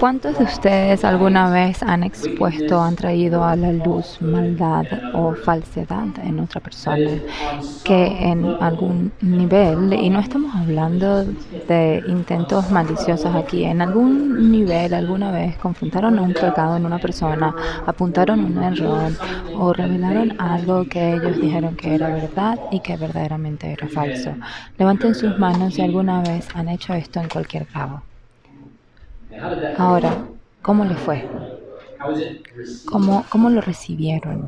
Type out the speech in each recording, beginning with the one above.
¿Cuántos de ustedes alguna vez han expuesto, han traído a la luz maldad o falsedad en otra persona que en algún nivel, y no estamos hablando de intentos maliciosos aquí, en algún nivel, alguna vez confrontaron un pecado en una persona, apuntaron un error o revelaron algo que ellos dijeron que era verdad y que verdaderamente era falso? Levanten sus manos si alguna vez han hecho esto en cualquier grado. Ahora, ¿cómo le fue? ¿Cómo lo recibieron?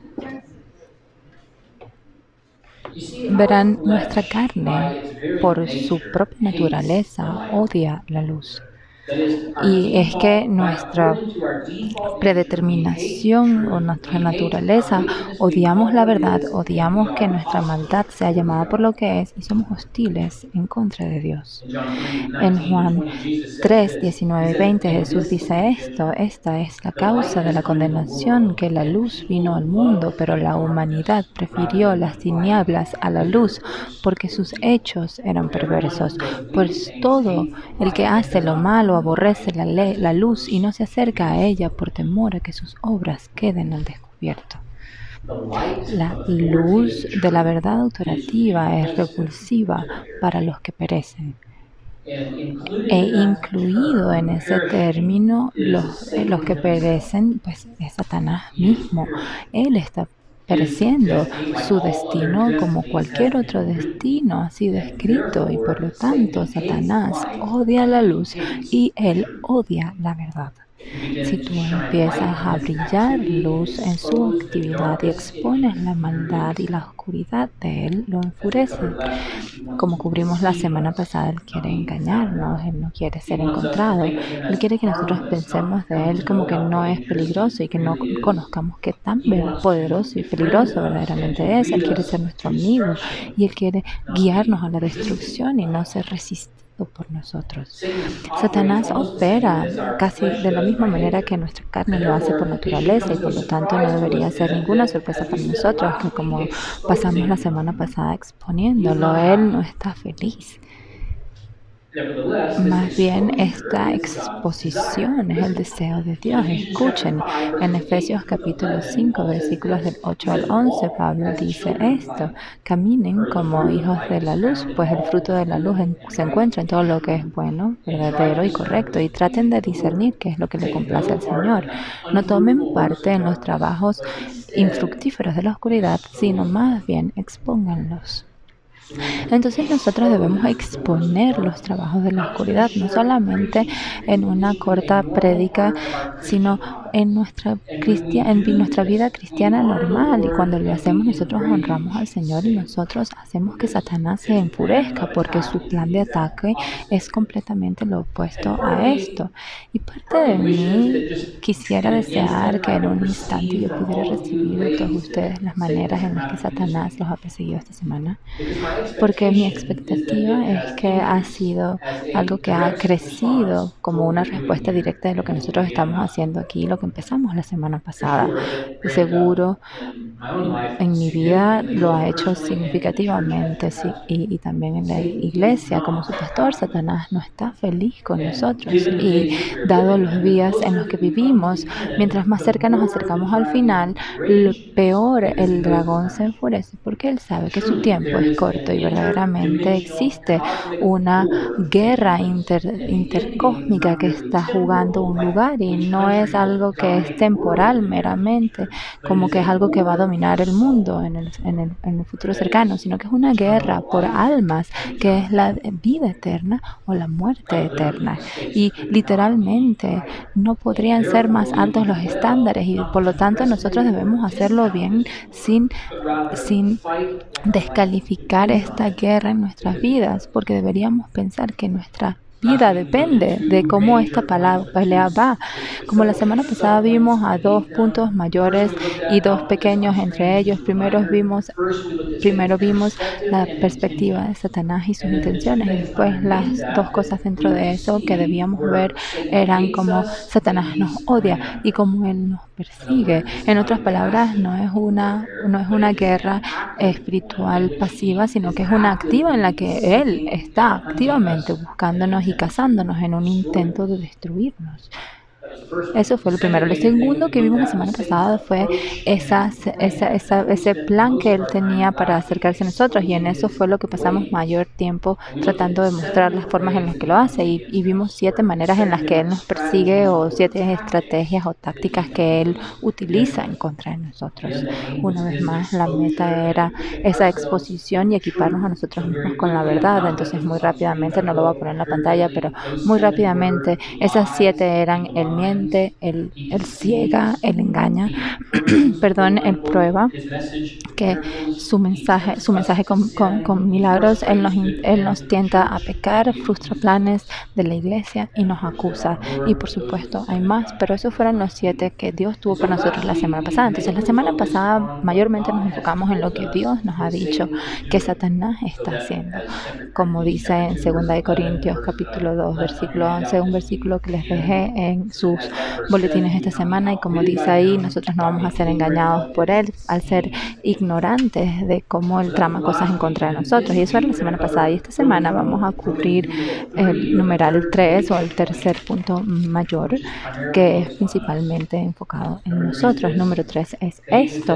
Verán, nuestra carne, por su propia naturaleza, odia la luz. Y es que nuestra predeterminación o nuestra naturaleza, odiamos la verdad, odiamos que nuestra maldad sea llamada por lo que es y somos hostiles en contra de Dios. En Juan 3, 19 y 20 Jesús dice esto: esta es la causa de la condenación, que la luz vino al mundo, pero la humanidad prefirió las tinieblas a la luz, porque sus hechos eran perversos. Pues todo el que hace lo malo aborrece la luz y no se acerca a ella por temor a que sus obras queden al descubierto. La luz de la verdad autorativa es repulsiva para los que perecen. E incluido en ese término, los que perecen, pues es Satanás mismo. Él está pereciendo su destino como cualquier otro destino ha sido escrito, y por lo tanto Satanás odia la luz y él odia la verdad. Si tú empiezas a brillar luz en su actividad y expones la maldad y la oscuridad de él, lo enfurece. Como cubrimos la semana pasada, él quiere engañarnos, él no quiere ser encontrado, él quiere que nosotros pensemos de él como que no es peligroso y que no conozcamos qué tan poderoso y peligroso verdaderamente es. Él quiere ser nuestro amigo y él quiere guiarnos a la destrucción y no ser resistido por nosotros. Satanás opera casi de la misma manera que nuestra carne lo hace por naturaleza, y por lo tanto no debería ser ninguna sorpresa para nosotros que, como pasamos la semana pasada exponiéndolo, él no está feliz. Más bien, esta exposición es el deseo de Dios. Escuchen, en Efesios capítulo 5, versículos del 8 al 11, Pablo dice esto: caminen como hijos de la luz, pues el fruto de la luz se encuentra en todo lo que es bueno, verdadero y correcto, y traten de discernir qué es lo que le complace al Señor. No tomen parte en los trabajos infructíferos de la oscuridad, sino más bien expónganlos. Entonces nosotros debemos exponer los trabajos de la oscuridad, no solamente en una corta prédica, sino en nuestra vida cristiana normal. Y cuando lo hacemos, nosotros honramos al Señor y nosotros hacemos que Satanás se enfurezca, porque su plan de ataque es completamente lo opuesto a esto. Y parte de mí quisiera desear que en un instante yo pudiera recibir de todos ustedes las maneras en las que Satanás los ha perseguido esta semana, porque mi expectativa es que ha sido algo que ha crecido como una respuesta directa de lo que nosotros estamos haciendo aquí, lo que empezamos la semana pasada. De seguro, en mi vida lo ha hecho significativamente, sí, y también en la iglesia. Como su pastor, Satanás no está feliz con nosotros, y dado los días en los que vivimos, mientras más cerca nos acercamos al final, peor el dragón se enfurece, porque él sabe que su tiempo es corto y verdaderamente existe una guerra intercósmica que está jugando un lugar, y no es algo que es temporal meramente, como que es algo que va a dominar el mundo en el futuro cercano, sino que es una guerra por almas, que es la vida eterna o la muerte eterna. Y literalmente no podrían ser más altos los estándares, y por lo tanto nosotros debemos hacerlo bien sin descalificar esta guerra en nuestras vidas, porque deberíamos pensar que nuestra vida depende de cómo esta pelea va. Como la semana pasada vimos a dos puntos mayores y dos pequeños entre ellos. Primero vimos la perspectiva de Satanás y sus intenciones, y después las dos cosas dentro de eso que debíamos ver eran cómo Satanás nos odia y cómo él nos persigue. En otras palabras, no es una guerra espiritual pasiva, sino que es una activa en la que él está activamente buscándonos y y cazándonos en un intento de destruirnos. Eso fue lo primero. Lo segundo que vimos la semana pasada fue ese plan que él tenía para acercarse a nosotros, y en eso fue lo que pasamos mayor tiempo tratando de mostrar las formas en las que lo hace, y vimos 7 maneras en las que él nos persigue, o 7 estrategias o tácticas que él utiliza en contra de nosotros. Una vez más, la meta era esa exposición y equiparnos a nosotros mismos con la verdad. Entonces, muy rápidamente, no lo voy a poner en la pantalla, pero muy rápidamente, esas 7 eran: él miente, él ciega, él engaña, perdón, él prueba, que su mensaje con milagros, él nos tienta a pecar, frustra planes de la iglesia y nos acusa. Y por supuesto hay más, pero esos fueron los 7 que Dios tuvo para nosotros la semana pasada. Entonces, la semana pasada mayormente nos enfocamos en lo que Dios nos ha dicho que Satanás está haciendo. Como dice en 2 Corintios capítulo 2, versículo 11, un versículo que les dejé en sus boletines esta semana, y como dice ahí, nosotros no vamos a ser engañados por él al ser ignorantes de cómo él trama cosas en contra de nosotros. Y eso era la semana pasada, y esta semana vamos a cubrir el numeral 3, o el tercer punto mayor, que es principalmente enfocado en nosotros. Número 3 es esto: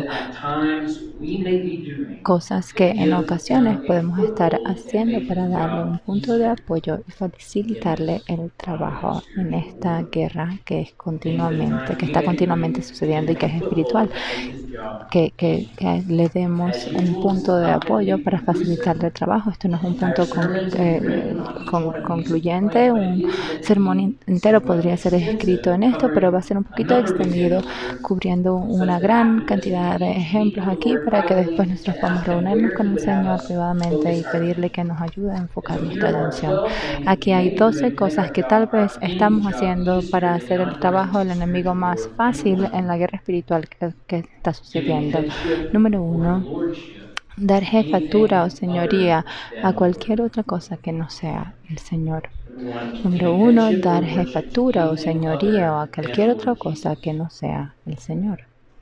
cosas que en ocasiones podemos estar haciendo para darle un punto de apoyo y facilitarle el trabajo en esta guerra que está continuamente sucediendo y que es espiritual. Que le demos un punto de apoyo para facilitarle el trabajo. Esto no es un punto concluyente. Un sermón entero podría ser escrito en esto, pero va a ser un poquito extendido, cubriendo una gran cantidad de ejemplos aquí, para que después nosotros podamos reunirnos con el Señor privadamente y pedirle que nos ayude a enfocar nuestra atención. Aquí hay 12 cosas que tal vez estamos haciendo para hacer el trabajo del enemigo más fácil en la guerra espiritual que está sucediendo. Número 1, dar jefatura o señoría a cualquier otra cosa que no sea el Señor. Número 1, dar jefatura o señoría a cualquier otra cosa que no sea el Señor.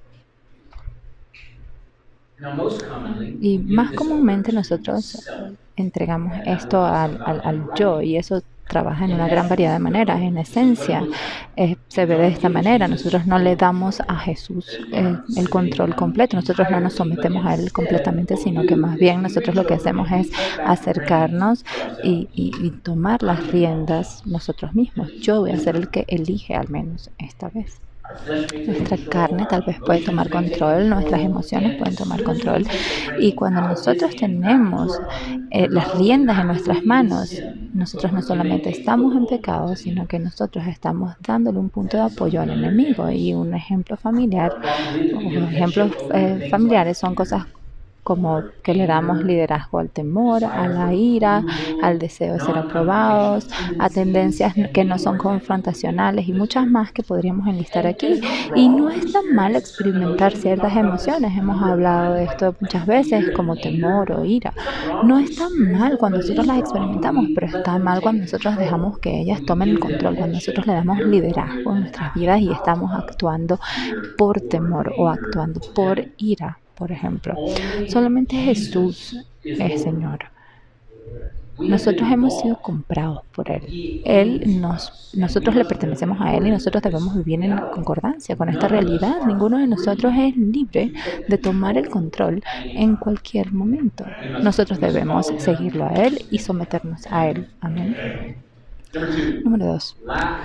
Y más comúnmente nosotros entregamos esto al yo, y eso trabaja en una gran variedad de maneras. En esencia, se ve de esta manera: nosotros no le damos a Jesús el control completo, nosotros no nos sometemos a Él completamente, sino que más bien nosotros lo que hacemos es acercarnos y tomar las riendas nosotros mismos. Yo voy a ser el que elige, al menos esta vez. Nuestra carne tal vez puede tomar control, nuestras emociones pueden tomar control, y cuando nosotros tenemos las riendas en nuestras manos, nosotros no solamente estamos en pecado, sino que nosotros estamos dándole un punto de apoyo al enemigo. Y un ejemplo familiar, o ejemplos familiares, son cosas como que le damos liderazgo al temor, a la ira, al deseo de ser aprobados, a tendencias que no son confrontacionales, y muchas más que podríamos enlistar aquí. Y no es tan mal experimentar ciertas emociones. Hemos hablado de esto muchas veces, como temor o ira. No es tan mal cuando nosotros las experimentamos, pero está mal cuando nosotros dejamos que ellas tomen el control, cuando nosotros le damos liderazgo en nuestras vidas y estamos actuando por temor o actuando por ira. Por ejemplo, solamente Jesús es Señor. Nosotros hemos sido comprados por Él. Nosotros le pertenecemos a Él, y nosotros debemos vivir en concordancia con esta realidad. Ninguno de nosotros es libre de tomar el control en cualquier momento. Nosotros debemos seguirlo a Él y someternos a Él. Amén. Número 2.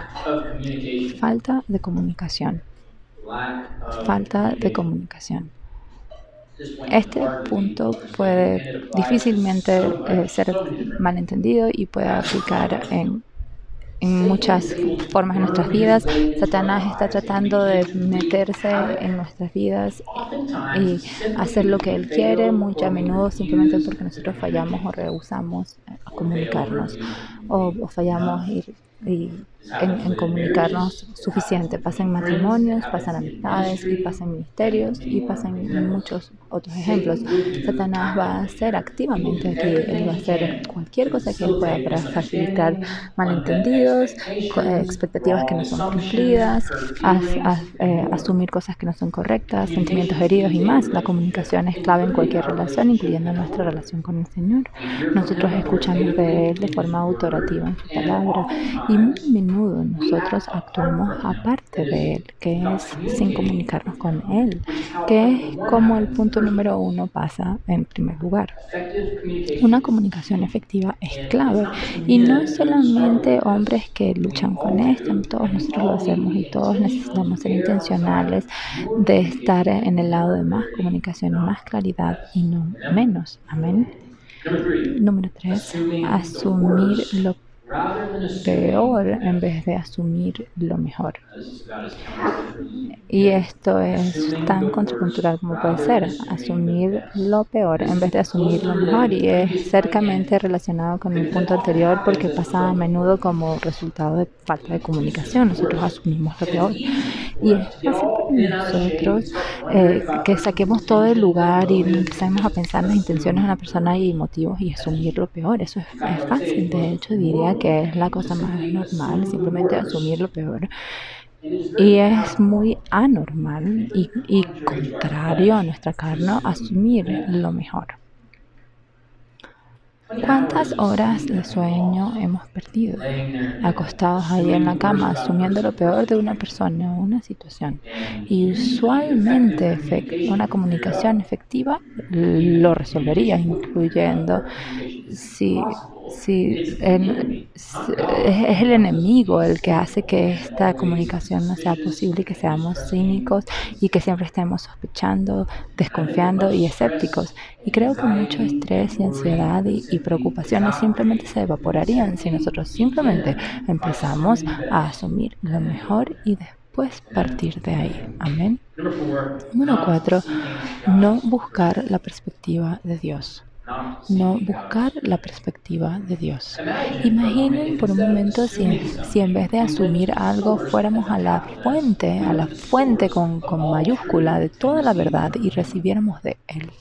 Falta de comunicación. Falta de comunicación. Este punto puede difícilmente ser malentendido y puede aplicar en muchas formas en nuestras vidas. Satanás está tratando de meterse en nuestras vidas y hacer lo que él quiere, muy a menudo simplemente porque nosotros fallamos o rehusamos a comunicarnos, o fallamos en comunicarnos suficiente. Pasa en matrimonios, pasa en amistades, y pasa en ministerios, y pasa en muchos otros ejemplos. Satanás va a hacer activamente aquí. Él va a hacer cualquier cosa que él pueda para facilitar malentendidos, expectativas que no son cumplidas, asumir cosas que no son correctas, sentimientos heridos y más. La comunicación es clave en cualquier relación, incluyendo nuestra relación con el Señor. Nosotros escuchamos de Él de forma negativa en su palabra. Y muy a menudo nosotros actuamos aparte de Él, que es sin comunicarnos con Él, que es como el punto número 1 pasa en primer lugar. Una comunicación efectiva es clave y no es solamente hombres que luchan con esto, todos nosotros lo hacemos y todos necesitamos ser intencionales de estar en el lado de más comunicación y más claridad y no menos. Amén. Número 3, asumir lo peor en vez de asumir lo mejor. Y esto es tan contracultural como puede ser, asumir lo peor en vez de asumir lo mejor. Y es cercamente relacionado con el punto anterior porque pasa a menudo como resultado de falta de comunicación. Nosotros asumimos lo peor. Y es fácil para nosotros que saquemos todo el lugar y empecemos a pensar en las intenciones de una persona y motivos y asumir lo peor. Eso es fácil. De hecho, diría que es la cosa más normal, simplemente asumir lo peor. Y es muy anormal y contrario a nuestra carne asumir lo mejor. ¿Cuántas horas de sueño hemos perdido? Acostados ahí en la cama, asumiendo lo peor de una persona o una situación. Y usualmente una comunicación efectiva lo resolvería, incluyendo si es el enemigo el que hace que esta comunicación no sea posible y que seamos cínicos y que siempre estemos sospechando, desconfiando y escépticos. Y creo que mucho estrés y ansiedad y preocupaciones simplemente se evaporarían si nosotros simplemente empezamos a asumir lo mejor y después partir de ahí. Amén. Número 4, no buscar la perspectiva de Dios. No buscar la perspectiva de Dios. Imaginen por un momento si en vez de asumir algo fuéramos a la fuente con mayúscula de toda la verdad y recibiéramos de Él.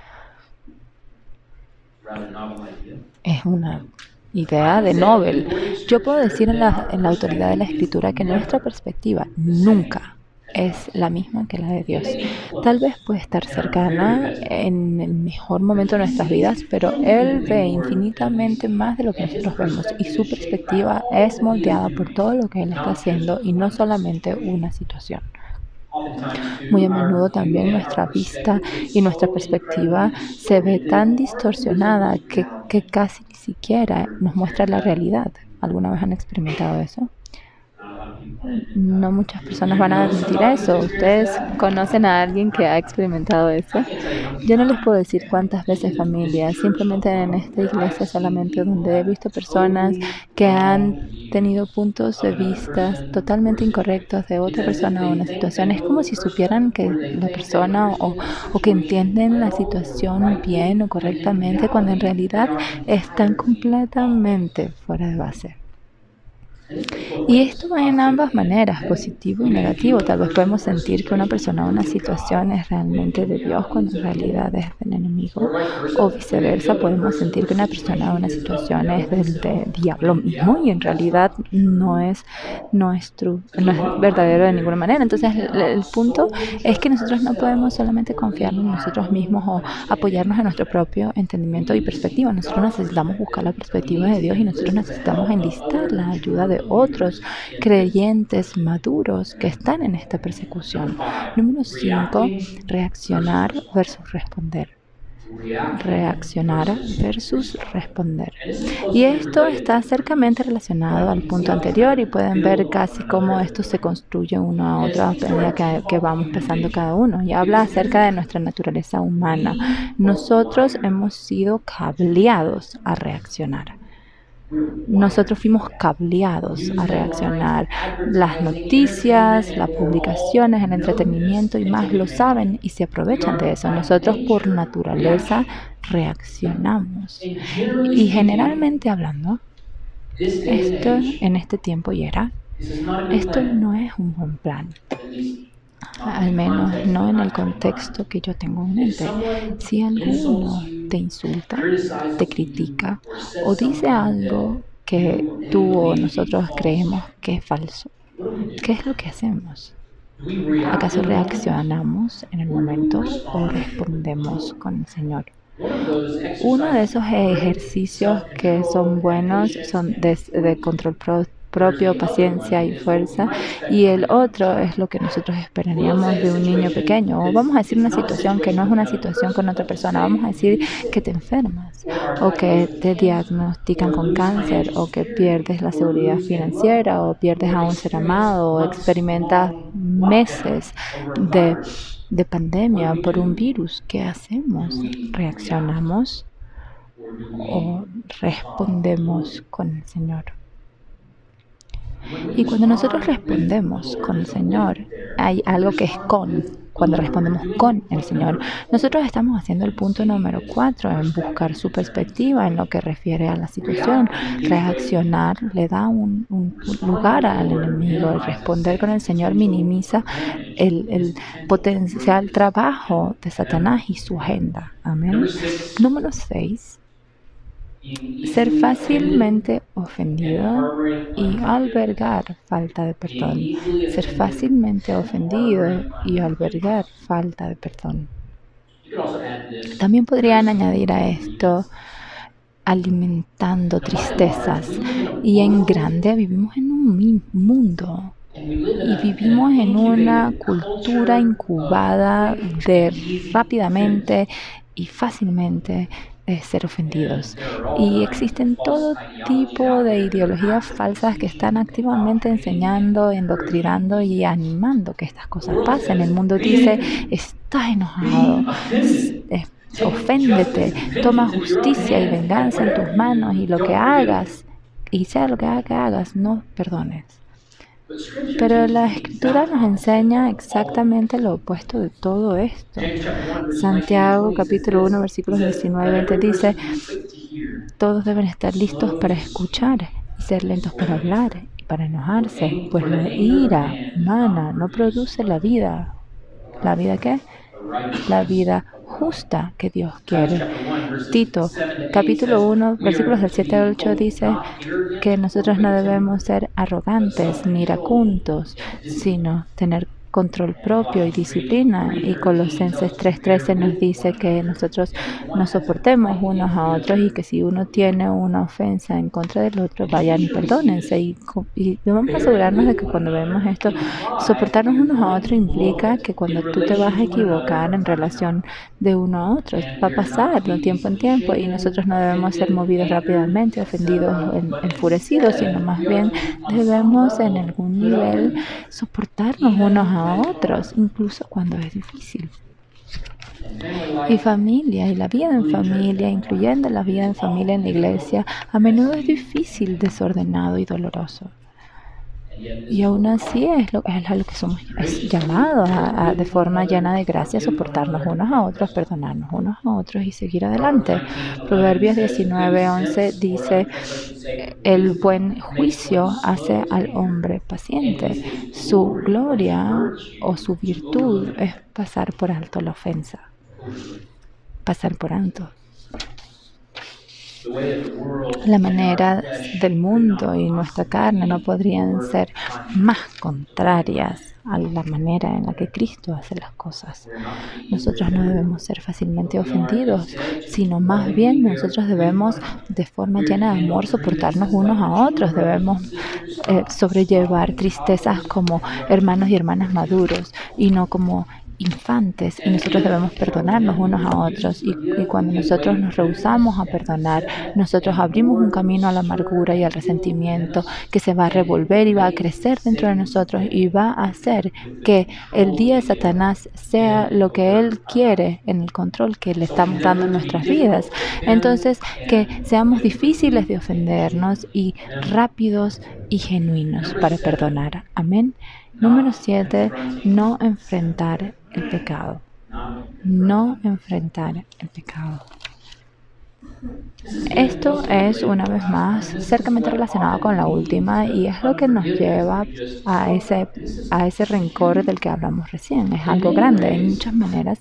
Es una idea de Nobel. Yo puedo decir en la autoridad de la Escritura que nuestra perspectiva nunca es la misma que la de Dios. Tal vez puede estar cercana en el mejor momento de nuestras vidas, pero Él ve infinitamente más de lo que nosotros vemos y su perspectiva es moldeada por todo lo que Él está haciendo y no solamente una situación. Muy a menudo también nuestra vista y nuestra perspectiva se ve tan distorsionada que casi ni siquiera nos muestra la realidad. ¿Alguna vez han experimentado eso? No muchas personas van a admitir eso. ¿Ustedes conocen a alguien que ha experimentado eso? Yo no les puedo decir cuántas veces, familia, simplemente en esta iglesia solamente donde he visto personas que han tenido puntos de vista totalmente incorrectos de otra persona o una situación. Es como si supieran que la persona o que entienden la situación bien o correctamente cuando en realidad están completamente fuera de base. Y esto va en ambas maneras, positivo y negativo. Tal vez podemos sentir que una persona o una situación es realmente de Dios cuando en realidad es del enemigo. O viceversa, podemos sentir que una persona o una situación es del diablo mismo y en realidad no es verdadero de ninguna manera. Entonces, el punto es que nosotros no podemos solamente confiar en nosotros mismos o apoyarnos en nuestro propio entendimiento y perspectiva. Nosotros necesitamos buscar la perspectiva de Dios y nosotros necesitamos enlistar la ayuda de otros creyentes maduros que están en esta persecución. Número 5, reaccionar versus responder. Reaccionar versus responder. Y esto está cercamente relacionado al punto anterior y pueden ver casi cómo esto se construye uno a otro a medida que vamos pasando cada uno. Y habla acerca de nuestra naturaleza humana. Nosotros hemos sido cableados a reaccionar. Nosotros fuimos cableados a reaccionar. Las noticias, las publicaciones, el entretenimiento y más lo saben y se aprovechan de eso. Nosotros por naturaleza reaccionamos. Y generalmente hablando, esto en este tiempo y era, esto no es un buen plan. Al menos no en el contexto que yo tengo en mente. Si alguno te insulta, te critica o dice algo que tú o nosotros creemos que es falso, ¿qué es lo que hacemos? ¿Acaso reaccionamos en el momento o respondemos con el Señor? Uno de esos ejercicios que son buenos son de control propio, paciencia y fuerza, y el otro es lo que nosotros esperaríamos de un niño pequeño. O vamos a decir una situación que no es una situación con otra persona, vamos a decir que te enfermas o que te diagnostican con cáncer o que pierdes la seguridad financiera o pierdes a un ser amado o experimentas meses de de pandemia por un virus. ¿Qué hacemos? ¿Reaccionamos o respondemos con el Señor? Y cuando nosotros respondemos con el Señor, hay algo que es con. Cuando respondemos con el Señor, nosotros estamos haciendo el punto número 4 en buscar su perspectiva en lo que refiere a la situación. Reaccionar le da un lugar al enemigo. El responder con el Señor minimiza el potencial trabajo de Satanás y su agenda. Amén. Número 6. Ser fácilmente ofendido y albergar falta de perdón. Ser fácilmente ofendido y albergar falta de perdón. También podrían añadir a esto alimentando tristezas. Y en grande vivimos en un mundo y vivimos en una cultura incubada de rápidamente y fácilmente ser ofendidos. Y existen todo tipo de ideologías falsas que están activamente enseñando, endoctrinando y animando que estas cosas pasen. El mundo dice, estás enojado, oféndete, toma justicia y venganza en tus manos y lo que hagas, y sea lo que hagas, no perdones. Pero la Escritura nos enseña exactamente lo opuesto de todo esto. Santiago capítulo 1 versículos 19 y 20 dice, todos deben estar listos para escuchar y ser lentos para hablar y para enojarse, pues la ira humana no produce la vida. ¿La vida qué? La vida justa que Dios quiere. Tito, capítulo 1, versículos del 7 al 8 dice que nosotros no debemos ser arrogantes ni iracundos, sino tener control propio y disciplina. Y Colosenses 3:13 nos dice que nosotros nos soportemos unos a otros y que si uno tiene una ofensa en contra del otro, vayan y perdónense. Y debemos asegurarnos de que cuando vemos esto, soportarnos unos a otros implica que cuando tú te vas a equivocar en relación de uno a otro, va a pasar de tiempo en tiempo y nosotros no debemos ser movidos rápidamente, ofendidos, enfurecidos, sino más bien debemos en algún nivel soportarnos unos a otros, incluso cuando es difícil. Y familia, y la vida en familia, incluyendo la vida en familia en la iglesia, a menudo es difícil, desordenado y doloroso. Y aún así es a lo que somos llamados de forma llena de gracia, soportarnos unos a otros, perdonarnos unos a otros y seguir adelante. Proverbios 19:11 dice, el buen juicio hace al hombre paciente. Su gloria o su virtud es pasar por alto la ofensa. Pasar por alto. La manera del mundo y nuestra carne no podrían ser más contrarias a la manera en la que Cristo hace las cosas. Nosotros no debemos ser fácilmente ofendidos, sino más bien nosotros debemos de forma llena de amor soportarnos unos a otros. Debemos sobrellevar tristezas como hermanos y hermanas maduros y no como infantes, y nosotros debemos perdonarnos unos a otros y cuando nosotros nos rehusamos a perdonar, nosotros abrimos un camino a la amargura y al resentimiento que se va a revolver y va a crecer dentro de nosotros y va a hacer que el día de Satanás sea lo que él quiere en el control que le estamos dando en nuestras vidas. Entonces, que seamos difíciles de ofendernos y rápidos y genuinos para perdonar. Amén. Número 7, no enfrentar el pecado. No enfrentar el pecado. Esto es una vez más cercamente relacionado con la última y es lo que nos lleva a ese rencor del que hablamos recién. Es algo grande en muchas maneras.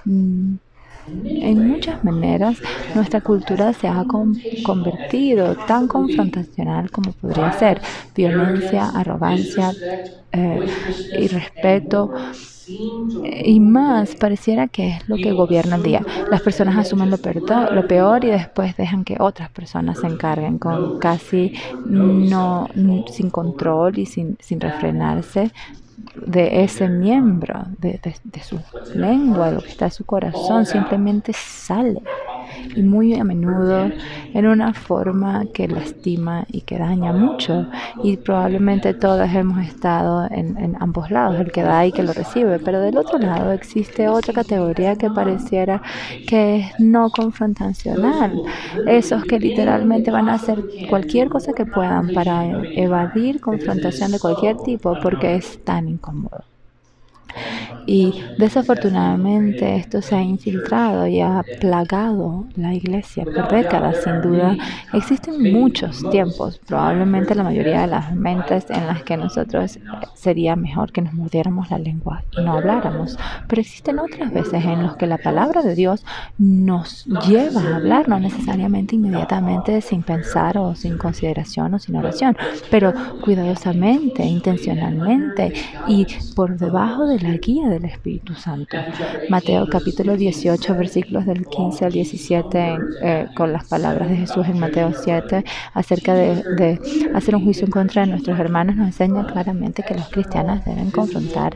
En muchas maneras, nuestra cultura se ha convertido tan confrontacional como podría ser. Violencia, arrogancia, irrespeto, Y más, pareciera que es lo que gobierna el día. Las personas asumen lo peor y después dejan que otras personas se encarguen con casi no, sin control y sin refrenarse de ese miembro, de su lengua, lo que está en su corazón, simplemente sale. Y muy a menudo en una forma que lastima y que daña mucho. Y probablemente todos hemos estado en ambos lados, el que da y que lo recibe. Pero del otro lado existe otra categoría que pareciera que es no confrontacional. Esos que literalmente van a hacer cualquier cosa que puedan para evadir confrontación de cualquier tipo porque es tan incómodo. Y desafortunadamente esto se ha infiltrado y ha plagado la iglesia por décadas, sin duda. Existen muchos tiempos, probablemente la mayoría de las mentes en las que nosotros sería mejor que nos mordiéramos la lengua y no habláramos. Pero existen otras veces en las que la palabra de Dios nos lleva a hablar, no necesariamente inmediatamente sin pensar o sin consideración o sin oración, pero cuidadosamente, intencionalmente y por debajo de la guía del Espíritu Santo. Mateo capítulo 18, versículos del 15 al 17, con las palabras de Jesús en Mateo 7, acerca de hacer un juicio en contra de nuestros hermanos, nos enseña claramente que los cristianos deben confrontar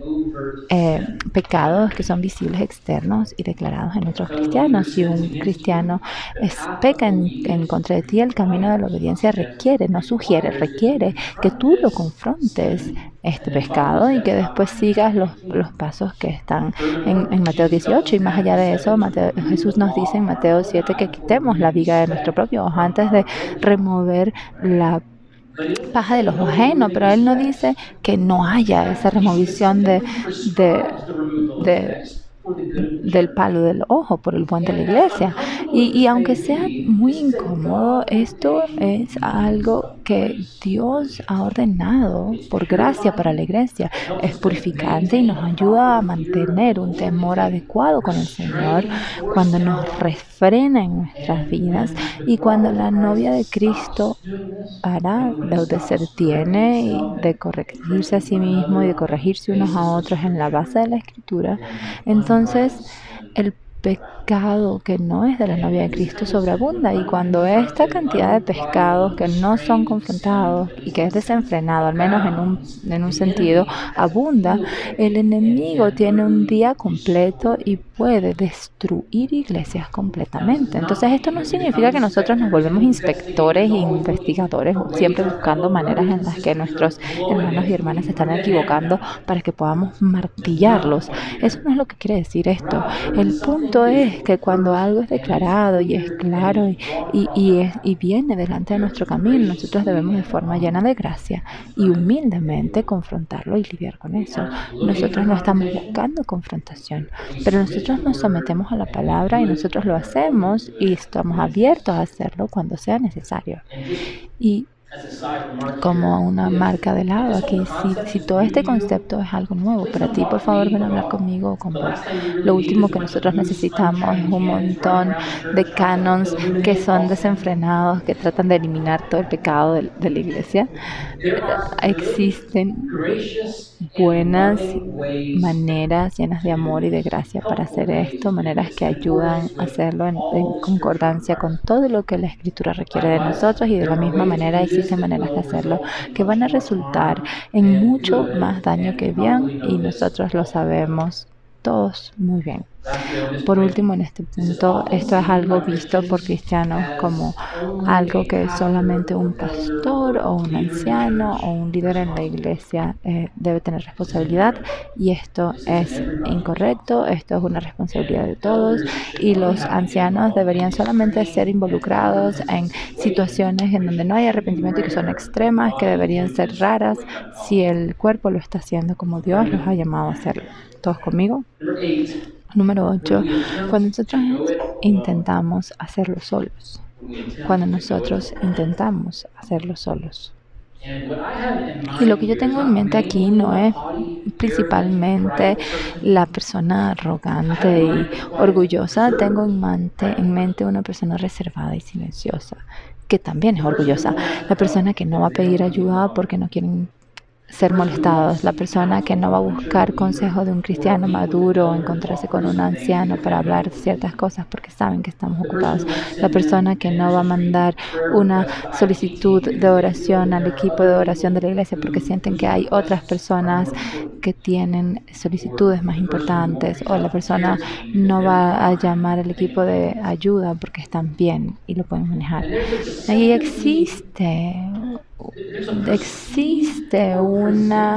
pecados que son visibles externos y declarados en otros cristianos. Si un cristiano peca en contra de ti, el camino de la obediencia requiere, no sugiere, requiere que tú lo confrontes este pecado y que después sigas los pasos que están en Mateo 18. Y más allá de eso, Jesús nos dice en Mateo 7 que quitemos la viga de nuestro propio ojo antes de remover la paja del ojo ajeno, pero él no dice que no haya esa removisión de, de del palo del ojo por el buen de la iglesia. Y aunque sea muy incómodo, esto es algo que Dios ha ordenado por gracia para la iglesia. Es purificante y nos ayuda a mantener un temor adecuado con el Señor cuando nos refrena en nuestras vidas y cuando la novia de Cristo para de obedecertiene y de corregirse a sí mismo y de corregirse unos a otros en la base de la Escritura, entonces el pecado que no es de la novia de Cristo sobreabunda. Y cuando esta cantidad de pecados que no son confrontados y que es desenfrenado, al menos en un sentido, abunda, el enemigo tiene un día completo y puede destruir iglesias completamente. Entonces esto no significa que nosotros nos volvemos inspectores e investigadores, siempre buscando maneras en las que nuestros hermanos y hermanas se están equivocando para que podamos martillarlos. Eso no es lo que quiere decir esto. El punto es que cuando algo es declarado y es claro y viene delante de nuestro camino, nosotros debemos de forma llena de gracia y humildemente confrontarlo y lidiar con eso. Nosotros no estamos buscando confrontación, pero nosotros nos sometemos a la palabra y nosotros lo hacemos y estamos abiertos a hacerlo cuando sea necesario. Y como una marca de lado aquí, si todo este concepto es algo nuevo para ti, por favor ven a hablar conmigo o con vos. Lo último que nosotros necesitamos es un montón de canons que son desenfrenados, que tratan de eliminar todo el pecado de la iglesia. Existen buenas maneras llenas de amor y de gracia para hacer esto, maneras que ayudan a hacerlo en concordancia con todo lo que la Escritura requiere de nosotros, y de la misma manera existen maneras de hacerlo que van a resultar en mucho más daño que bien, y nosotros lo sabemos todos muy bien. Por último, en este punto, esto es algo visto por cristianos como algo que solamente un pastor o un anciano o un líder en la iglesia debe tener responsabilidad, y esto es incorrecto. Esto es una responsabilidad de todos, y los ancianos deberían solamente ser involucrados en situaciones en donde no hay arrepentimiento y que son extremas, que deberían ser raras si el cuerpo lo está haciendo como Dios los ha llamado a hacerlo. ¿Todos conmigo? Número 8. Cuando nosotros intentamos hacerlo solos. Cuando nosotros intentamos hacerlo solos. Y lo que yo tengo en mente aquí no es principalmente la persona arrogante y orgullosa. Tengo en mente una persona reservada y silenciosa, que también es orgullosa. La persona que no va a pedir ayuda porque no quieren ser molestados, la persona que no va a buscar consejo de un cristiano maduro o encontrarse con un anciano para hablar de ciertas cosas porque saben que estamos ocupados, la persona que no va a mandar una solicitud de oración al equipo de oración de la iglesia porque sienten que hay otras personas que tienen solicitudes más importantes, o la persona no va a llamar al equipo de ayuda porque están bien y lo pueden manejar. Ahí existe una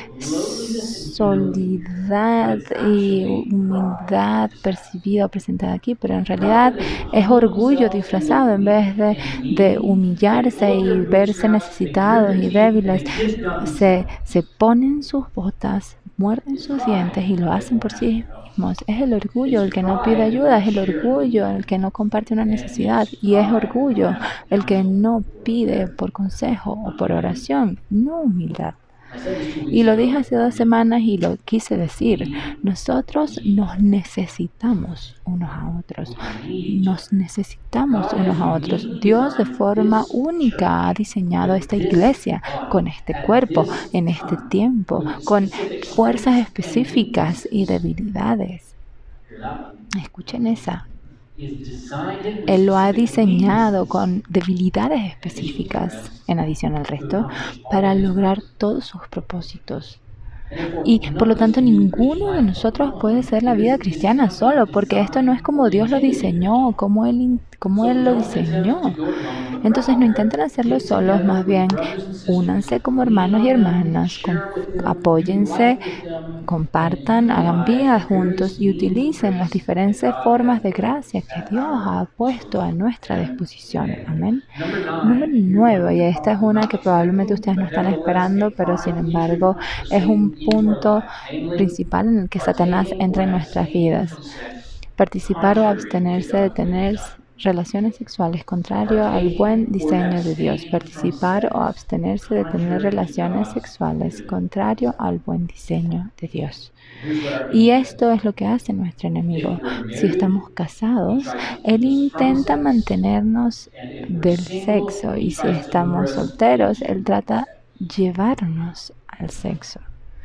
solidez y humildad percibida o presentada aquí, pero en realidad es orgullo disfrazado. En vez de humillarse y verse necesitados y débiles, se ponen sus botas, muerden sus dientes y lo hacen por sí mismos. Es el orgullo el que no pide ayuda, es el orgullo el que no comparte una necesidad, y es orgullo el que no pide por consejo o por oración, no humildad. Y lo dije hace 2 semanas y lo quise decir. Nosotros nos necesitamos unos a otros. Nos necesitamos unos a otros. Dios de forma única ha diseñado esta iglesia con este cuerpo, en este tiempo, con fuerzas específicas y debilidades. Escuchen esa. Él lo ha diseñado con debilidades específicas, en adición al resto, para lograr todos sus propósitos. Y por lo tanto, ninguno de nosotros puede ser la vida cristiana solo, porque esto no es como Dios lo diseñó, como Él lo diseñó. Entonces, no intenten hacerlo solos, más bien únanse como hermanos y hermanas, apóyense, compartan, hagan vida juntos y utilicen las diferentes formas de gracia que Dios ha puesto a nuestra disposición. Amén. Número 9, y esta es una que probablemente ustedes no están esperando, pero sin embargo es un punto principal en el que Satanás entra en nuestras vidas. Participar o abstenerse de tener relaciones sexuales contrario al buen diseño de Dios. Participar o abstenerse de tener relaciones sexuales contrario al buen diseño de Dios. Y esto es lo que hace nuestro enemigo. Si estamos casados, él intenta mantenernos del sexo, y si estamos solteros, él trata de llevarnos al sexo.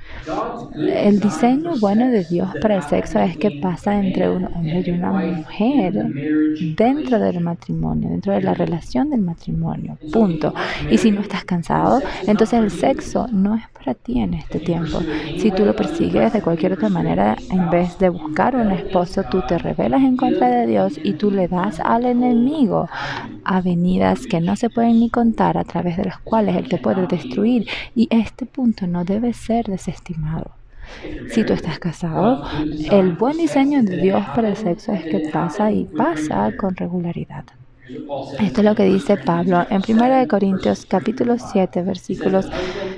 El diseño bueno de Dios para el sexo es que pasa entre un hombre y una mujer dentro del matrimonio, dentro de la relación del matrimonio. Punto. Y si no estás cansado, entonces el sexo no es para ti en este tiempo. Si tú lo persigues de cualquier otra manera, en vez de buscar un esposo, tú te rebelas en contra de Dios y tú le das al enemigo avenidas que no se pueden ni contar, a través de las cuales él te puede destruir. Y este punto no debe ser desestimado. Si tú estás casado, el buen diseño de Dios para el sexo es que pasa y pasa con regularidad. Esto es lo que dice Pablo en 1 Corintios capítulo 7, versículos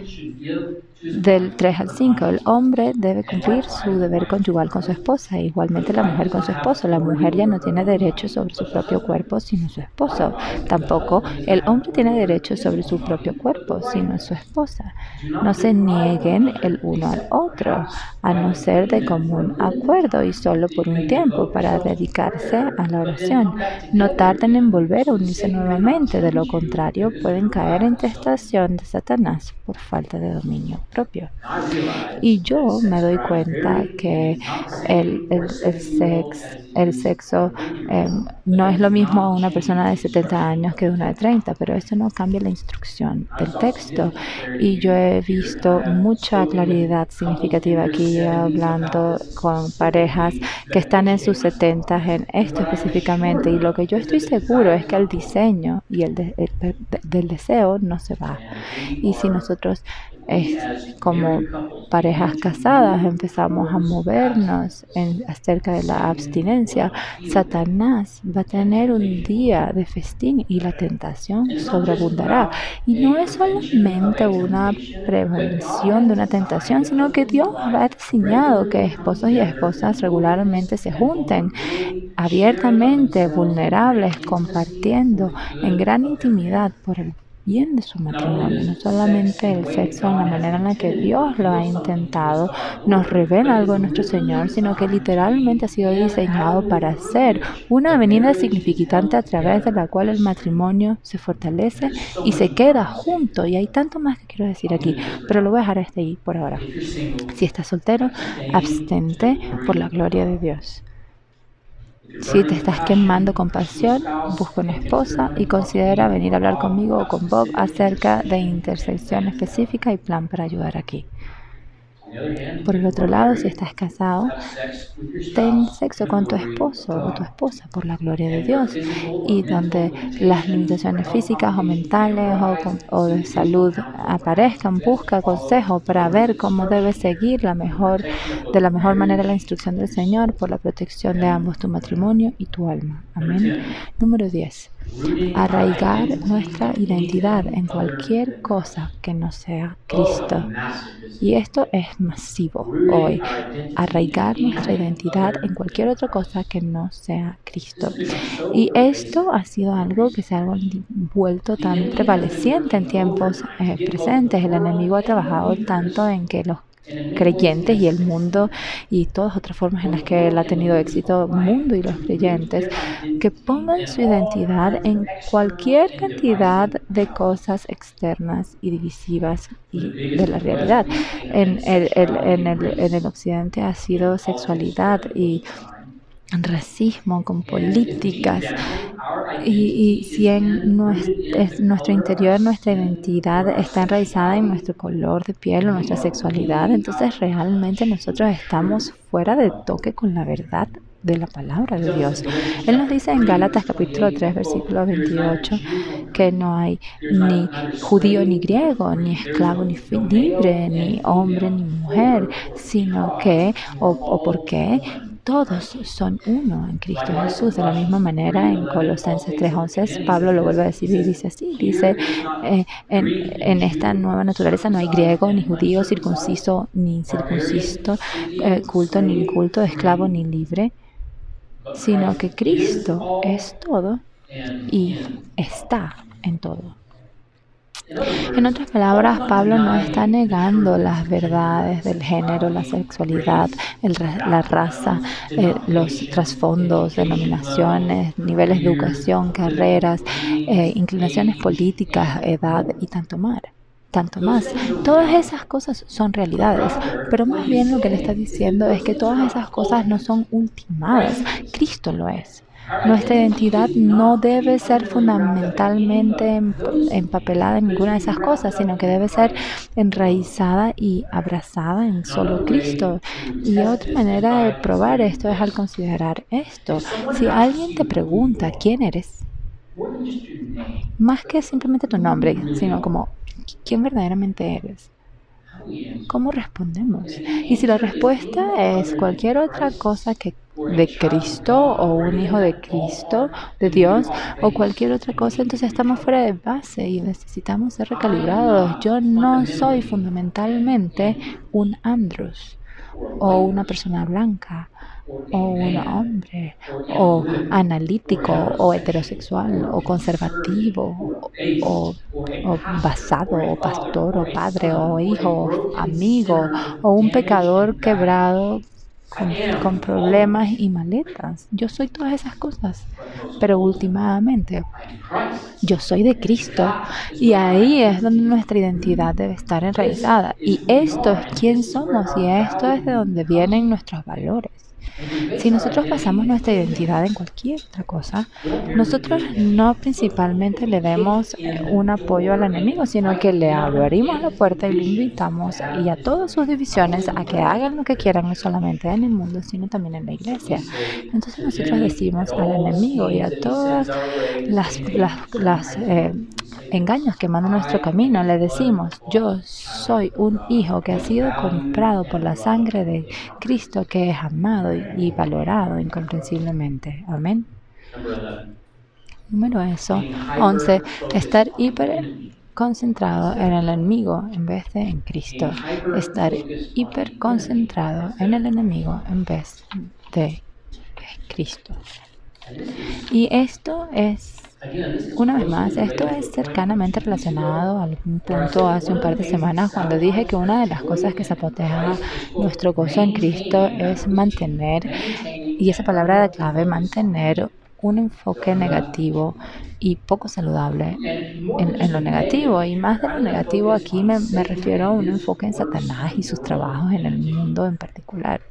del 3 al 5. El hombre debe cumplir su deber conyugal con su esposa, e igualmente la mujer con su esposo. La mujer ya no tiene derecho sobre su propio cuerpo sino su esposo. Tampoco el hombre tiene derecho sobre su propio cuerpo sino su esposa. No se nieguen el uno al otro, a no ser de común acuerdo y solo por un tiempo, para dedicarse a la oración. No tarden en volver a unirse nuevamente, de lo contrario pueden caer en tentación de Satanás por falta de dominio propio. Y yo me doy cuenta que el sexo no es lo mismo a una persona de 70 años que de una de 30, pero eso no cambia la instrucción del texto. Y yo he visto mucha claridad significativa aquí, hablando con parejas que están en sus 70 en esto específicamente, y lo que yo estoy seguro es que el diseño y del deseo no se va. Y si nosotros como parejas casadas empezamos a movernos acerca de la abstinencia, Satanás va a tener un día de festín y la tentación sobreabundará. Y no es solamente una prevención de una tentación, sino que Dios ha diseñado que esposos y esposas regularmente se junten abiertamente, vulnerables, compartiendo en gran intimidad por el bien de su matrimonio. No solamente el sexo en la manera en la que Dios lo ha intentado nos revela algo de nuestro Señor, sino que literalmente ha sido diseñado para ser una avenida significante a través de la cual el matrimonio se fortalece y se queda junto. Y hay tanto más que quiero decir aquí, pero lo voy a dejar hasta ahí por ahora. Si estás soltero, abstente por la gloria de Dios. Si te estás quemando con pasión, busca una esposa y considera venir a hablar conmigo o con Bob acerca de intersección específica y plan para ayudar aquí. Por el otro lado, si estás casado, ten sexo con tu esposo o tu esposa por la gloria de Dios, y donde las limitaciones físicas o mentales o de salud aparezcan, busca consejo para ver cómo debes seguir de la mejor manera la instrucción del Señor por la protección de ambos, tu matrimonio y tu alma. Amén. Número 10. Arraigar nuestra identidad en cualquier cosa que no sea Cristo. Y esto es masivo hoy. Arraigar nuestra identidad en cualquier otra cosa que no sea Cristo. Y esto ha sido algo que se ha vuelto tan prevaleciente en tiempos presentes. El enemigo ha trabajado tanto en que los creyentes y el mundo y todas otras formas en las que él ha tenido éxito, el mundo y los creyentes, que pongan su identidad en cualquier cantidad de cosas externas y divisivas y de la realidad. En el occidente ha sido sexualidad y racismo con políticas, y si en nuestro interior nuestra identidad está enraizada en nuestro color de piel o nuestra sexualidad, entonces realmente nosotros estamos fuera de toque con la verdad de la palabra de Dios. Él nos dice en Gálatas capítulo 3 versículo 28 que no hay ni judío ni griego, ni esclavo ni libre, ni hombre ni mujer, sino que, o por qué, todos son uno en Cristo Jesús. De la misma manera, en Colosenses 3:11, Pablo lo vuelve a decir y dice así, dice, en esta nueva naturaleza no hay griego, ni judío, circunciso, ni incircunciso, culto, ni inculto, esclavo, ni libre, sino que Cristo es todo y está en todo. En otras palabras, Pablo no está negando las verdades del género, la sexualidad, la raza, los trasfondos, denominaciones, niveles de educación, carreras, inclinaciones políticas, edad y tanto más. Todas esas cosas son realidades, pero más bien lo que le está diciendo es que todas esas cosas no son ultimadas. Cristo lo es. Nuestra identidad no debe ser fundamentalmente empapelada en ninguna de esas cosas, sino que debe ser enraizada y abrazada en solo Cristo. Y otra manera de probar esto es al considerar esto. Si alguien te pregunta quién eres, más que simplemente tu nombre, sino como quién verdaderamente eres, ¿cómo respondemos? Y si la respuesta es cualquier otra cosa que de Cristo o un hijo de Cristo, de Dios o cualquier otra cosa, entonces estamos fuera de base y necesitamos ser recalibrados. Yo no soy fundamentalmente un andros o una persona blanca o un hombre o analítico o heterosexual o conservativo o basado o pastor o padre o hijo o amigo o un pecador quebrado con problemas y maletas. Yo soy todas esas cosas, pero últimamente yo soy de Cristo, y ahí es donde nuestra identidad debe estar enraizada, y esto es quién somos, y esto es de donde vienen nuestros valores. Si nosotros basamos nuestra identidad en cualquier otra cosa, nosotros no principalmente le demos un apoyo al enemigo, sino que le abrimos la puerta y le invitamos y a todas sus divisiones a que hagan lo que quieran, no solamente en el mundo, sino también en la iglesia. Entonces nosotros decimos al enemigo y a todas las engaños que mandan nuestro camino, le decimos: yo soy un hijo que ha sido comprado por la sangre de Cristo, que es amado y valorado incomprensiblemente. Amén. Número 11. Estar hiper concentrado en el enemigo en vez de en Cristo. Estar hiper concentrado en el enemigo en vez de Cristo. Y esto es, una vez más, esto es cercanamente relacionado a algún punto hace un par de semanas cuando dije que una de las cosas que sabotea nuestro gozo en Cristo es mantener, y esa palabra era clave, mantener un enfoque negativo y poco saludable en lo negativo. Y más de lo negativo aquí me refiero a un enfoque en Satanás y sus trabajos en el mundo en particular.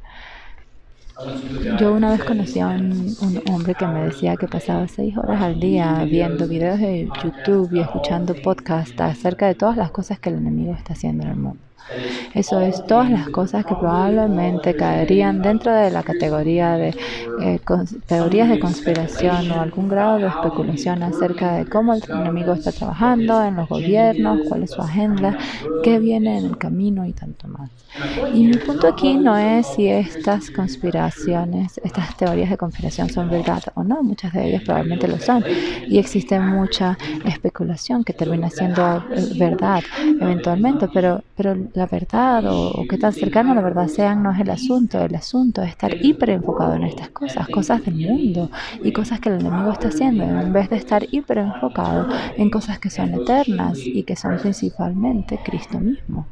Yo una vez conocí a un hombre que me decía que pasaba 6 horas al día viendo videos de YouTube y escuchando podcasts acerca de todas las cosas que el enemigo está haciendo en el mundo. Eso es, todas las cosas que probablemente caerían dentro de la categoría de teorías de conspiración o algún grado de especulación acerca de cómo el enemigo está trabajando en los gobiernos, cuál es su agenda, qué viene en el camino y tanto más. Y mi punto aquí no es si estas conspiraciones, estas teorías de conspiración son verdad o no, muchas de ellas probablemente lo son. Y existe mucha especulación que termina siendo verdad eventualmente, pero la verdad o qué tan cercano a la verdad sean no es el asunto. El asunto es estar hiper enfocado en estas cosas, cosas del mundo y cosas que el enemigo está haciendo, en vez de estar hiper enfocado en cosas que son eternas y que son principalmente Cristo mismo.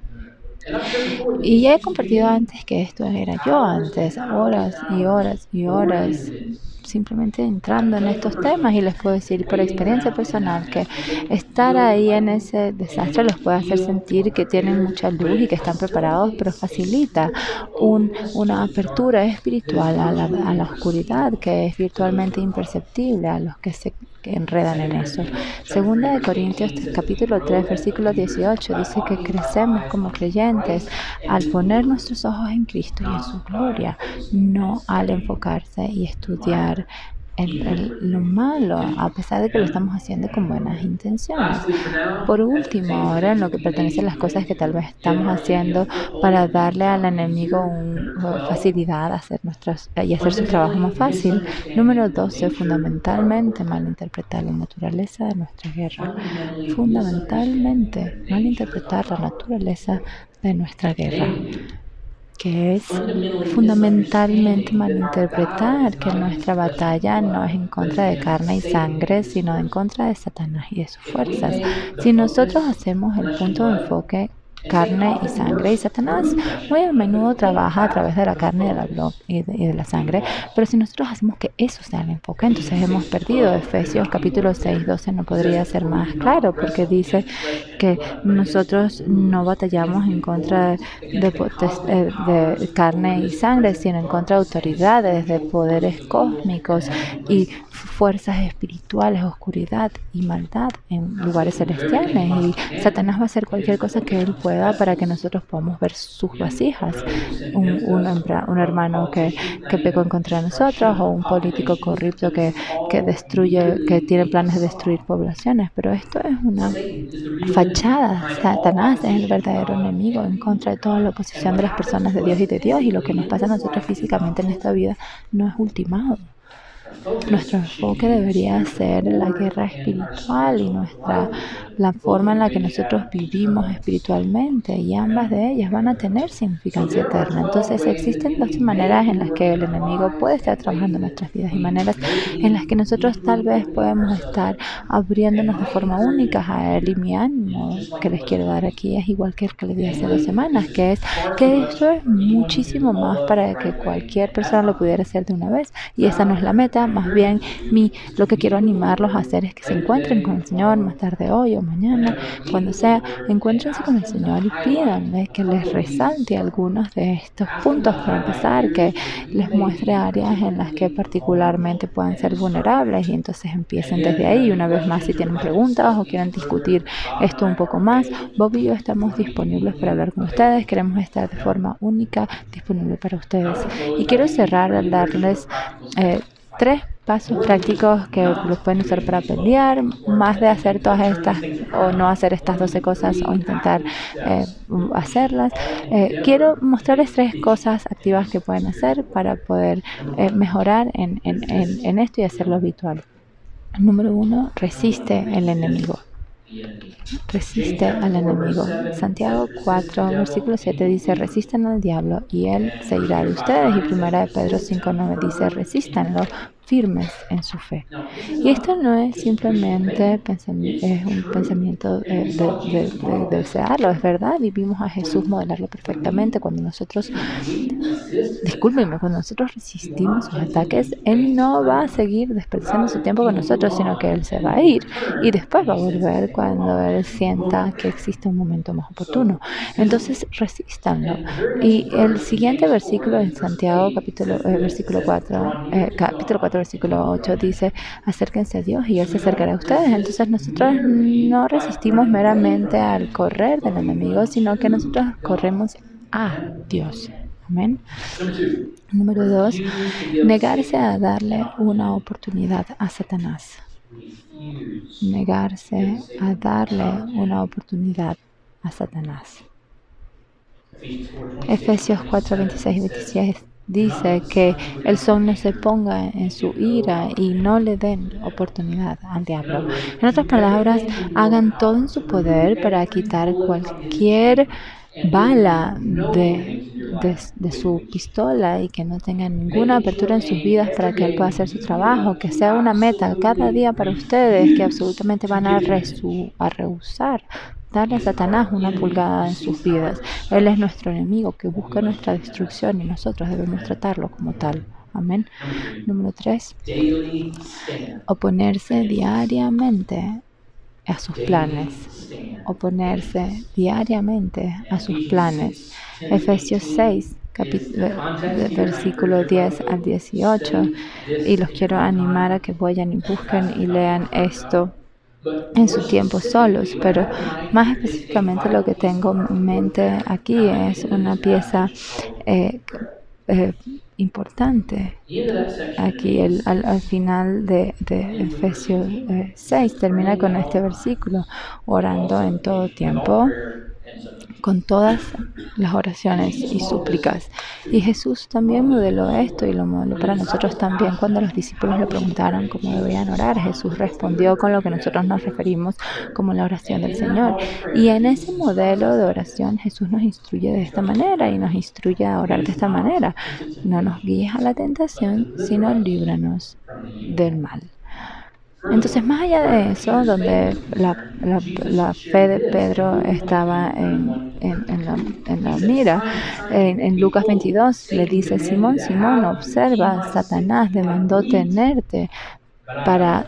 Y ya he compartido antes que esto era yo antes, horas y horas y horas simplemente entrando en estos temas, y les puedo decir por experiencia personal que estar ahí en ese desastre los puede hacer sentir que tienen mucha luz y que están preparados, pero facilita una apertura espiritual a la oscuridad que es virtualmente imperceptible a los que se enredan en eso. Segunda de Corintios capítulo 3 versículo 18 dice que crecemos como creyentes al poner nuestros ojos en Cristo y en su gloria, no al enfocarse y estudiar lo malo, a pesar de que lo estamos haciendo con buenas intenciones. Por último, ahora en lo que pertenece a las cosas que tal vez estamos haciendo para darle al enemigo una facilidad a hacer y hacer su trabajo más fácil. Número 12, fundamentalmente malinterpretar la naturaleza de nuestra guerra. Fundamentalmente malinterpretar la naturaleza de nuestra guerra, que es fundamentalmente malinterpretar que nuestra batalla no es en contra de carne y sangre, sino en contra de Satanás y de sus fuerzas. Si nosotros hacemos el punto de enfoque carne y sangre, y Satanás muy a menudo trabaja a través de la carne y de la sangre, pero si nosotros hacemos que eso sea el enfoque, entonces hemos perdido. Efesios capítulo 6, 12 no podría ser más claro, porque dice que nosotros no batallamos en contra de carne y sangre, sino en contra de autoridades, de poderes cósmicos y fuerzas espirituales, oscuridad y maldad en lugares celestiales. Y Satanás va a hacer cualquier cosa que él pueda para que nosotros podamos ver sus vasijas. Un hermano que pecó en contra de nosotros, o un político corrupto que tiene planes de destruir poblaciones. Pero esto es una fachada. Satanás es el verdadero enemigo en contra de toda la oposición de las personas de Dios y de Dios. Y lo que nos pasa a nosotros físicamente en esta vida no es ultimado. Nuestro enfoque debería ser la guerra espiritual y la forma en la que nosotros vivimos espiritualmente, y ambas de ellas van a tener significancia eterna. Entonces existen dos maneras en las que el enemigo puede estar trabajando en nuestras vidas, y maneras en las que nosotros tal vez podemos estar abriéndonos de forma única a él. Y mi ánimo que les quiero dar aquí es igual que el que les di hace 2 semanas, que es que esto es muchísimo más para que cualquier persona lo pudiera hacer de una vez, y esa no es la meta. Más bien lo que quiero animarlos a hacer es que se encuentren con el Señor más tarde hoy o mañana, cuando sea. Encuéntrense con el Señor y pídanle que les resalte algunos de estos puntos para empezar, que les muestre áreas en las que particularmente puedan ser vulnerables, y entonces empiecen desde ahí. Y una vez más, si tienen preguntas o quieren discutir esto un poco más, Bob y yo estamos disponibles para hablar con ustedes. Queremos estar de forma única disponible para ustedes. Y quiero cerrar al darles 3 pasos prácticos que los pueden usar para pelear, más de hacer todas estas o no hacer estas 12 cosas o intentar hacerlas. Quiero mostrarles 3 cosas activas que pueden hacer para poder mejorar en esto y hacerlo habitual. Número 1, resiste el enemigo. Resiste al enemigo. Santiago 4, versículo 7 dice: resistan al diablo y él se irá de ustedes. Y 1 de Pedro 5, 9 dice: resístanlo firmes en su fe. Y esto no es simplemente es un pensamiento de desearlo, es verdad. Vivimos a Jesús modelarlo perfectamente. Cuando nosotros resistimos sus ataques, Él no va a seguir desperdiciando su tiempo con nosotros, sino que Él se va a ir y después va a volver cuando Él sienta que existe un momento más oportuno. Entonces, resístanlo. Y el siguiente versículo en Santiago, capítulo 4, versículo 8, dice: acérquense a Dios y Él se acercará a ustedes. Entonces, nosotros no resistimos meramente al correr del enemigo, sino que nosotros corremos a Dios. Amén. Número 2, negarse a darle una oportunidad a Satanás. Negarse a darle una oportunidad a Satanás. Efesios 4, 26 y 27 dice que el sol no se ponga en su ira y no le den oportunidad al diablo. En otras palabras, hagan todo en su poder para quitar cualquier bala de su pistola y que no tengan ninguna apertura en sus vidas para que Él pueda hacer su trabajo, que sea una meta cada día para ustedes que absolutamente van a rehusar darle a Satanás una pulgada en sus vidas. Él es nuestro enemigo que busca nuestra destrucción y nosotros debemos tratarlo como tal. Amén. Número 3, oponerse diariamente a sus planes. Oponerse diariamente a sus planes. Efesios 6, versículo 10 al 18. Y los quiero animar a que vayan y busquen y lean esto en su tiempo solos, pero más específicamente lo que tengo en mente aquí es una pieza importante. Aquí al final de Efesios 6 termina con este versículo: orando en todo tiempo, con todas las oraciones y súplicas. Y Jesús también modeló esto y lo modeló para nosotros también. Cuando los discípulos le preguntaron cómo debían orar, Jesús respondió con lo que nosotros nos referimos como la oración del Señor. Y en ese modelo de oración Jesús nos instruye de esta manera y nos instruye a orar de esta manera: no nos guíes a la tentación, sino líbranos del mal. Entonces, más allá de eso, donde la fe de Pedro estaba en la mira, en Lucas 22 le dice: Simón, Simón, observa, Satanás demandó tenerte para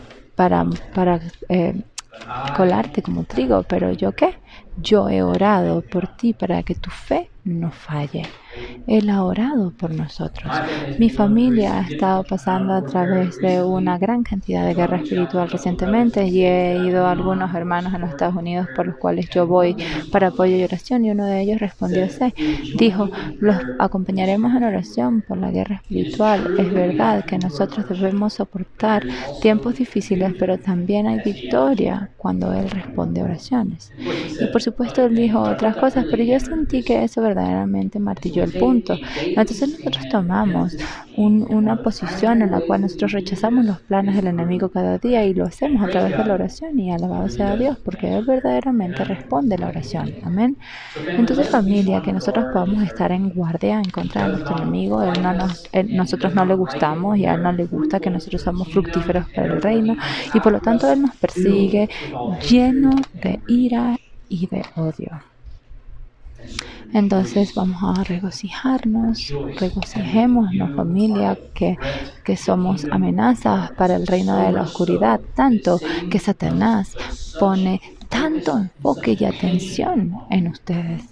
colarte como trigo, pero ¿yo qué? Yo he orado por ti para que tu fe no falle. Él ha orado por nosotros. Mi familia ha estado pasando a través de una gran cantidad de guerra espiritual recientemente y he ido a algunos hermanos en los Estados Unidos por los cuales yo voy para apoyo y oración, y uno de ellos respondió así. Dijo: los acompañaremos en oración por la guerra espiritual. Es verdad que nosotros debemos soportar tiempos difíciles, pero también hay victoria cuando Él responde oraciones. Y por supuesto Él dijo otras cosas, pero yo sentí que eso verdaderamente martilló el punto. Entonces nosotros tomamos una posición en la cual nosotros rechazamos los planes del enemigo cada día y lo hacemos a través de la oración, y alabado sea Dios, porque Él verdaderamente responde la oración. Amén. Entonces, familia, que nosotros podamos estar en guardia en contra de nuestro enemigo. Nosotros no le gustamos y a Él no le gusta que nosotros seamos fructíferos para el reino, y por lo tanto Él nos persigue lleno de ira y de odio. Entonces vamos a regocijémonos, familia, que somos amenazas para el reino de la oscuridad, tanto que Satanás pone tanto enfoque y atención en ustedes.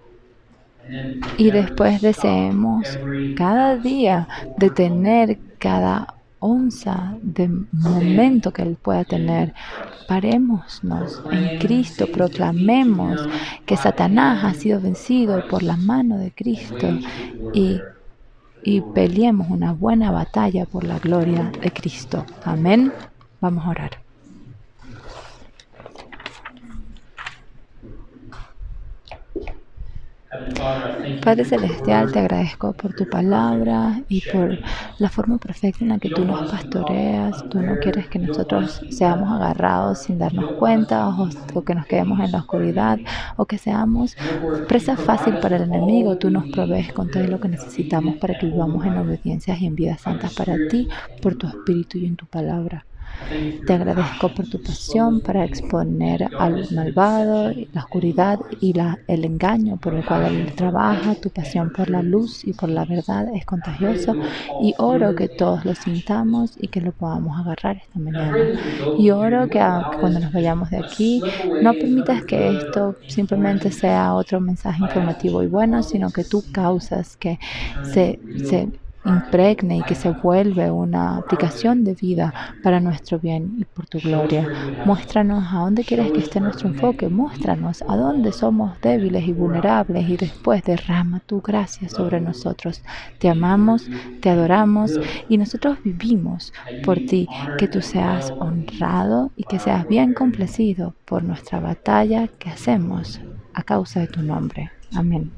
Y después deseemos cada día detener cada onza de momento que Él pueda tener. Parémonos en Cristo, proclamemos que Satanás ha sido vencido por la mano de Cristo y peleemos una buena batalla por la gloria de Cristo. Amén. Vamos a orar. Padre Celestial, te agradezco por tu palabra y por la forma perfecta en la que tú nos pastoreas. Tú no quieres que nosotros seamos agarrados sin darnos cuenta o que nos quedemos en la oscuridad o que seamos presa fácil para el enemigo. Tú nos provees con todo lo que necesitamos para que vivamos en obediencias y en vidas santas para ti, por tu espíritu y en tu palabra. Te agradezco por tu pasión para exponer al malvado, la oscuridad y el engaño por el cual él trabaja. Tu pasión por la luz y por la verdad es contagioso y oro que todos lo sintamos y que lo podamos agarrar esta mañana. Y oro que cuando nos vayamos de aquí, no permitas que esto simplemente sea otro mensaje informativo y bueno, sino que tú causas que se impregne y que se vuelve una aplicación de vida para nuestro bien y por tu gloria. Muéstranos a dónde quieres que esté nuestro enfoque, muéstranos a dónde somos débiles y vulnerables y después derrama tu gracia sobre nosotros. Te amamos, te adoramos y nosotros vivimos por ti, que tú seas honrado y que seas bien complacido por nuestra batalla que hacemos a causa de tu nombre. Amén.